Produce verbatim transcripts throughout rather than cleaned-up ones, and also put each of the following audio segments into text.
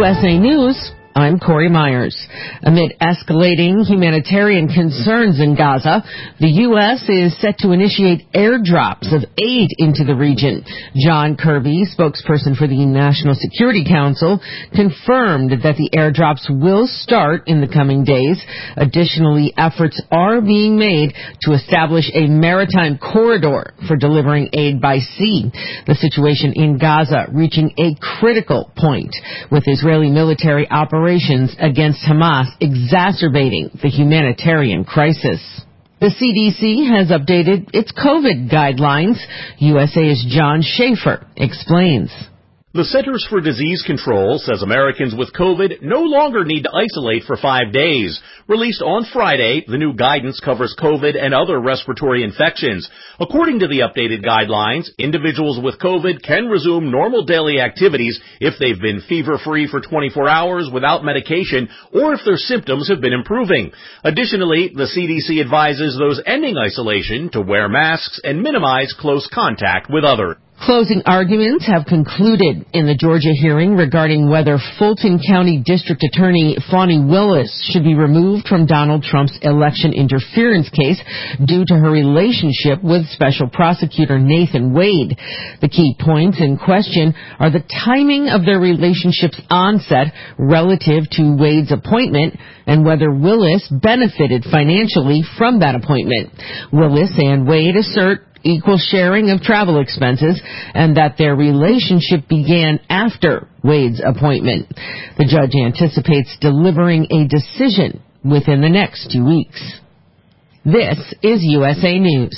U S A News, I'm Corey Myers. Amid escalating humanitarian concerns in Gaza, the U S is set to initiate airdrops of aid into the region. John Kirby, spokesperson for the National Security Council, confirmed that the airdrops will start in the coming days. Additionally, efforts are being made to establish a maritime corridor for delivering aid by sea. The situation in Gaza reaching a critical point, with Israeli military operations against Hamas exacerbating the humanitarian crisis. The C D C has updated its COVID guidelines. U S A's John Schaefer explains. The Centers for Disease Control says Americans with COVID no longer need to isolate for five days. Released on Friday, the new guidance covers COVID and other respiratory infections. According to the updated guidelines, individuals with COVID can resume normal daily activities if they've been fever-free for twenty-four hours without medication or if their symptoms have been improving. Additionally, the C D C advises those ending isolation to wear masks and minimize close contact with others. Closing arguments have concluded in the Georgia hearing regarding whether Fulton County District Attorney Fani Willis should be removed from Donald Trump's election interference case due to her relationship with Special Prosecutor Nathan Wade. The key points in question are the timing of their relationship's onset relative to Wade's appointment and whether Willis benefited financially from that appointment. Willis and Wade assert equal sharing of travel expenses and that their relationship began after Wade's appointment. The judge anticipates delivering a decision within the next two weeks. This is U S A News.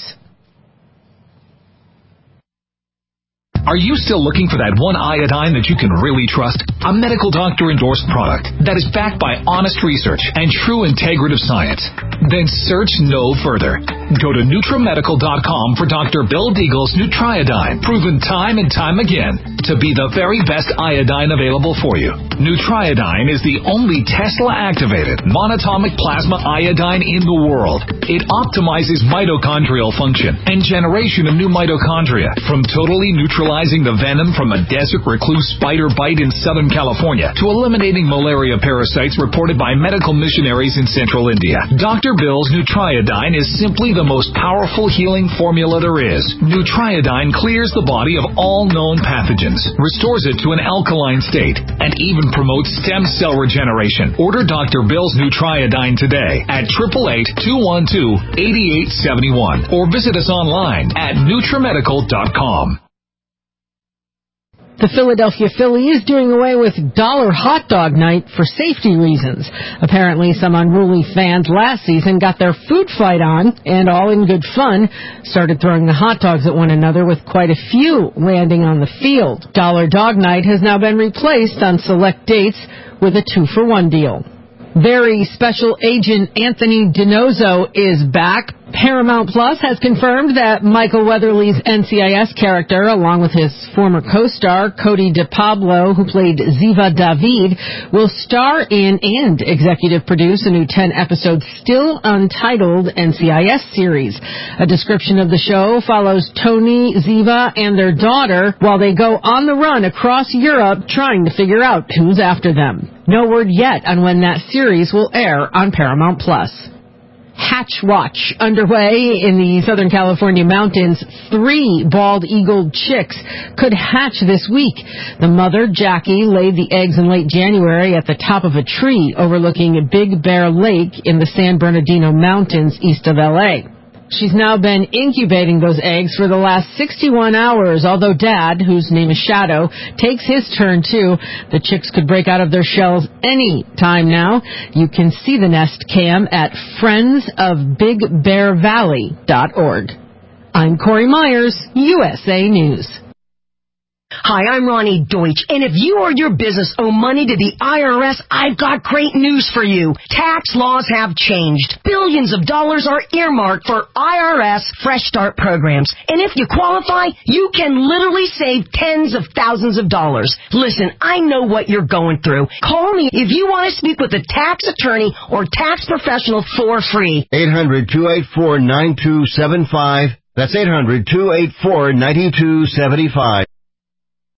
Are you still looking for that one iodine that you can really trust? A medical doctor endorsed product that is backed by honest research and true integrative science? Then search no further. Go to Nutramedical dot com for Doctor Bill Deagle's Nutriodine, proven time and time again to be the very best iodine available for you. Nutriodine is the only Tesla-activated monatomic plasma iodine in the world. It optimizes mitochondrial function and generation of new mitochondria from totally neutralizing the venom from a desert recluse spider bite in Southern California to eliminating malaria parasites reported by medical missionaries in central India. Doctor Bill's Nutriodine is simply the most powerful healing formula there is. Nutriodine clears the body of all known pathogens, restores it to an alkaline state, and even promotes stem cell regeneration. Order Doctor Bill's Nutriodine today at eight eight eight, two one two, eight eight seven one or visit us online at Nutramedical dot com. The Philadelphia Phillies doing away with dollar hot dog night for safety reasons. Apparently, some unruly fans last season got their food fight on and, all in good fun, started throwing the hot dogs at one another, with quite a few landing on the field. Dollar Dog Night has now been replaced on select dates with a two-for-one deal. Very Special Agent Anthony DiNozzo is back. Paramount Plus has confirmed that Michael Weatherly's N C I S character, along with his former co-star Cody DiPablo, who played Ziva David, will star in and executive produce a new ten-episode still untitled N C I S series. A description of the show follows Tony, Ziva, and their daughter while they go on the run across Europe trying to figure out who's after them. No word yet on when that series will air on Paramount Plus. Hatch Watch underway in the Southern California mountains. Three bald-eagled chicks could hatch this week. The mother, Jackie, laid the eggs in late January at the top of a tree overlooking Big Bear Lake in the San Bernardino Mountains east of L A. She's now been incubating those eggs for the last sixty-one hours, although Dad, whose name is Shadow, takes his turn too. The chicks could break out of their shells any time now. You can see the nest cam at friends of big bear valley dot org. I'm Corey Myers, U S A News. Hi, I'm Ronnie Deutsch, and if you or your business owe money to the I R S, I've got great news for you. Tax laws have changed. Billions of dollars are earmarked for I R S Fresh Start programs, and if you qualify, you can literally save tens of thousands of dollars. Listen, I know what you're going through. Call me if you want to speak with a tax attorney or tax professional for free. eight hundred, two eight four, nine two seven five. That's eight hundred, two eight four, nine two seven five.